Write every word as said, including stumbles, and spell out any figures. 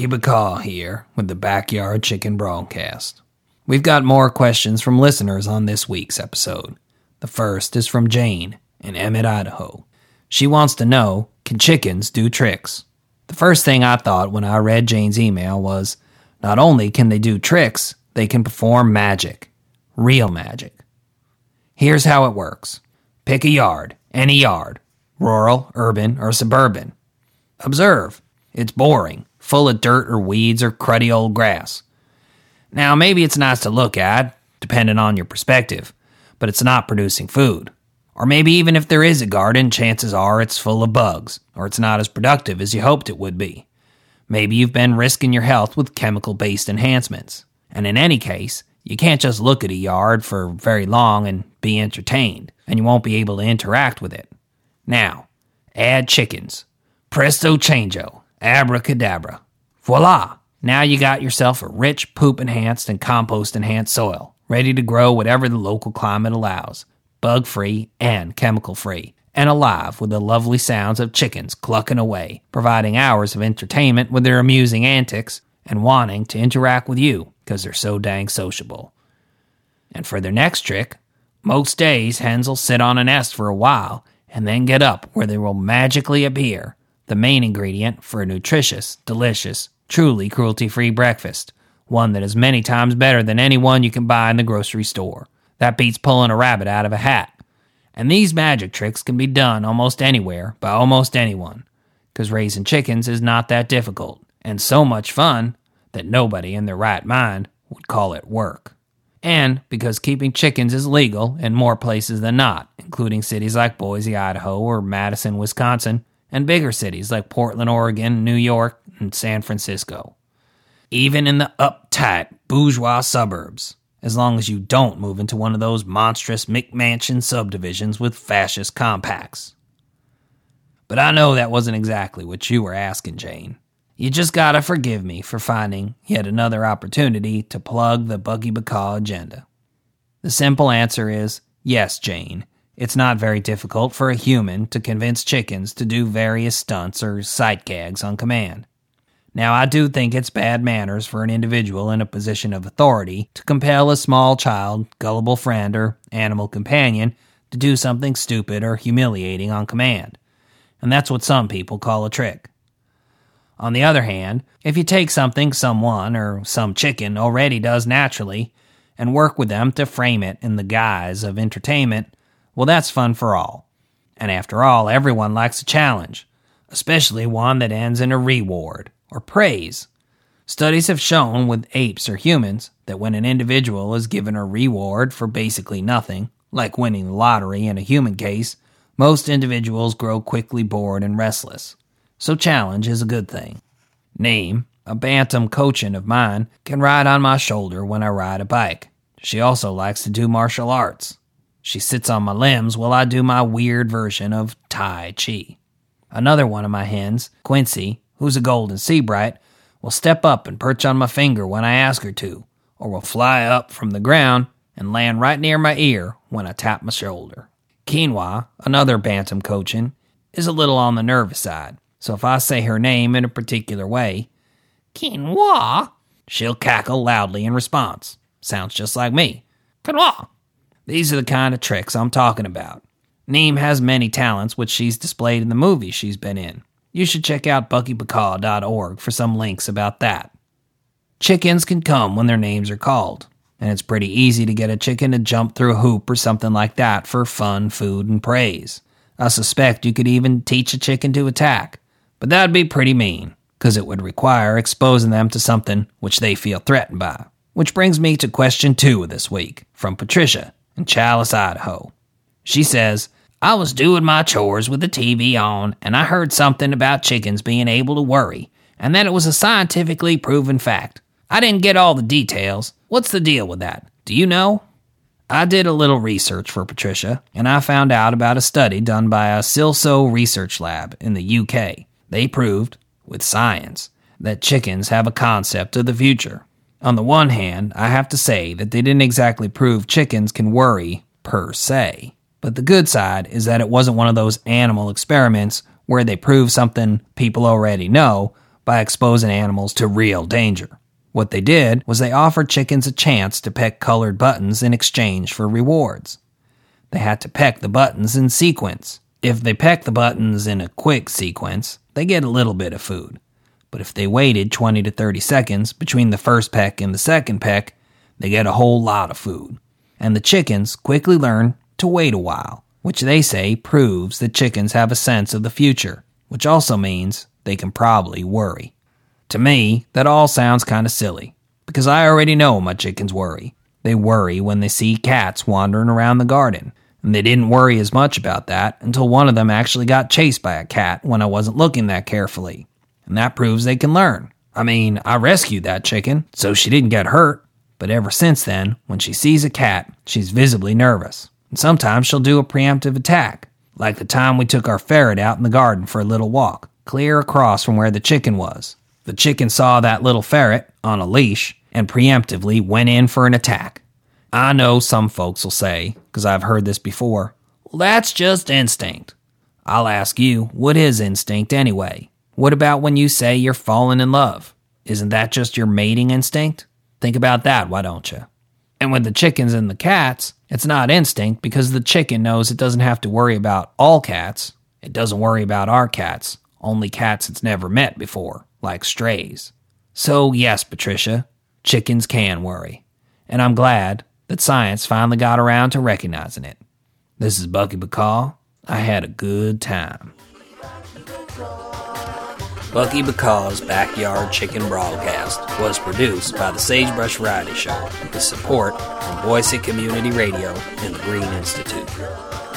Bucky Bacaw here with the Backyard Chicken Broadcast. We've got more questions from listeners on this week's episode. The first is from Jane in Emmett, Idaho. She wants to know, can chickens do tricks? The first thing I thought when I read Jane's email was, not only can they do tricks, they can perform magic. Real magic. Here's how it works. Pick a yard, any yard, rural, urban, or suburban. Observe. It's boring, full of dirt or weeds or cruddy old grass. Now, maybe it's nice to look at, depending on your perspective, but it's not producing food. Or maybe even if there is a garden, chances are it's full of bugs, or it's not as productive as you hoped it would be. Maybe you've been risking your health with chemical-based enhancements. And in any case, you can't just look at a yard for very long and be entertained, and you won't be able to interact with it. Now, add chickens. Presto changeo. Abracadabra. Voila! Now you got yourself a rich, poop-enhanced and compost-enhanced soil, ready to grow whatever the local climate allows, bug-free and chemical-free, and alive with the lovely sounds of chickens clucking away, providing hours of entertainment with their amusing antics, and wanting to interact with you because they're so dang sociable. And for their next trick, most days hens will sit on a nest for a while and then get up where they will magically appear, the main ingredient for a nutritious, delicious, truly cruelty-free breakfast, one that is many times better than any one you can buy in the grocery store. That beats pulling a rabbit out of a hat. And these magic tricks can be done almost anywhere by almost anyone, because raising chickens is not that difficult, and so much fun that nobody in their right mind would call it work. And because keeping chickens is legal in more places than not, including cities like Boise, Idaho, or Madison, Wisconsin, and bigger cities like Portland, Oregon, New York, and San Francisco. Even in the uptight, bourgeois suburbs, as long as you don't move into one of those monstrous McMansion subdivisions with fascist compacts. But I know that wasn't exactly what you were asking, Jane. You just gotta forgive me for finding yet another opportunity to plug the Bucky Bacaw agenda. The simple answer is, yes, Jane. It's not very difficult for a human to convince chickens to do various stunts or sight gags on command. Now, I do think it's bad manners for an individual in a position of authority to compel a small child, gullible friend, or animal companion to do something stupid or humiliating on command. And that's what some people call a trick. On the other hand, if you take something someone or some chicken already does naturally and work with them to frame it in the guise of entertainment, well, that's fun for all. And after all, everyone likes a challenge, especially one that ends in a reward or praise. Studies have shown with apes or humans that when an individual is given a reward for basically nothing, like winning the lottery in a human case, most individuals grow quickly bored and restless. So challenge is a good thing. Neem, a bantam cochin of mine, can ride on my shoulder when I ride a bike. She also likes to do martial arts. She sits on my limbs while I do my weird version of Tai Chi. Another one of my hens, Quincy, who's a golden seabright, will step up and perch on my finger when I ask her to, or will fly up from the ground and land right near my ear when I tap my shoulder. Quinoa, another bantam cochin, is a little on the nervous side, so if I say her name in a particular way, Quinoa, she'll cackle loudly in response. Sounds just like me. Quinoa. These are the kind of tricks I'm talking about. Neem has many talents which she's displayed in the movies she's been in. You should check out bucky bacaw dot org for some links about that. Chickens can come when their names are called, and it's pretty easy to get a chicken to jump through a hoop or something like that for fun, food, and praise. I suspect you could even teach a chicken to attack, but that'd be pretty mean, because it would require exposing them to something which they feel threatened by. Which brings me to question two of this week, from Patricia in Chalice, Idaho. She says, I was doing my chores with the T V on, and I heard something about chickens being able to worry, and that it was a scientifically proven fact. I didn't get all the details. What's the deal with that? Do you know? I did a little research for Patricia, and I found out about a study done by a Silso research lab in the U K. They proved, with science, that chickens have a concept of the future. On the one hand, I have to say that they didn't exactly prove chickens can worry, per se. But the good side is that it wasn't one of those animal experiments where they prove something people already know, by exposing animals to real danger. What they did was they offered chickens a chance to peck colored buttons in exchange for rewards. They had to peck the buttons in sequence. If they peck the buttons in a quick sequence, they get a little bit of food. But if they waited twenty to thirty seconds between the first peck and the second peck, they get a whole lot of food. And the chickens quickly learn to wait a while, which they say proves that chickens have a sense of the future, which also means they can probably worry. To me, that all sounds kind of silly, because I already know my chickens worry. They worry when they see cats wandering around the garden, and they didn't worry as much about that until one of them actually got chased by a cat when I wasn't looking that carefully. And that proves they can learn. I mean, I rescued that chicken, so she didn't get hurt, but ever since then, when she sees a cat, she's visibly nervous. And sometimes she'll do a preemptive attack, like the time we took our ferret out in the garden for a little walk, clear across from where the chicken was. The chicken saw that little ferret on a leash and preemptively went in for an attack. I know some folks will say, because I've heard this before, well, that's just instinct. I'll ask you, what is instinct anyway? What about when you say you're falling in love? Isn't that just your mating instinct? Think about that, why don't you? And with the chickens and the cats, it's not instinct because the chicken knows it doesn't have to worry about all cats. It doesn't worry about our cats, only cats it's never met before, like strays. So yes, Patricia, chickens can worry. And I'm glad that science finally got around to recognizing it. This is Bucky Bacaw. I had a good time. Bucky Bacaw's Backyard Chicken Broadcast was produced by the Sagebrush Variety Show with support from Boise Community Radio and the Green Institute.